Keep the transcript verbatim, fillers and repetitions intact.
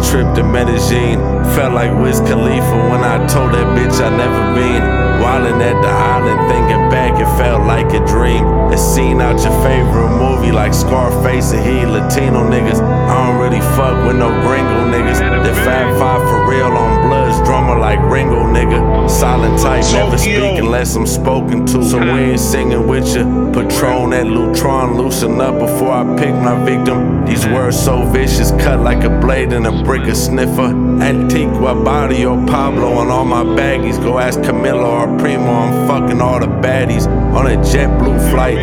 trip to Medellin. Felt like Wiz Khalifa when I told that bitch I never been. Wildin' at the island, thinking back, it felt like a dream. A scene out your favorite movie like Scarface and he Latino niggas. I don't really fuck with no gringo niggas. The Fab Five for real on Bloods, drummer like Ringo nigga. Silent type, never speak unless I'm spoken to. So we ain't singing with you. Patron at Lutron, loosen up before I pick my victim. These words so vicious, cut like a blade in a brick of sniffer. Antigua, Barrio, Pablo, and all my baggies. Go ask Camilo or Primo, I'm fucking all the baddies on a JetBlue flight.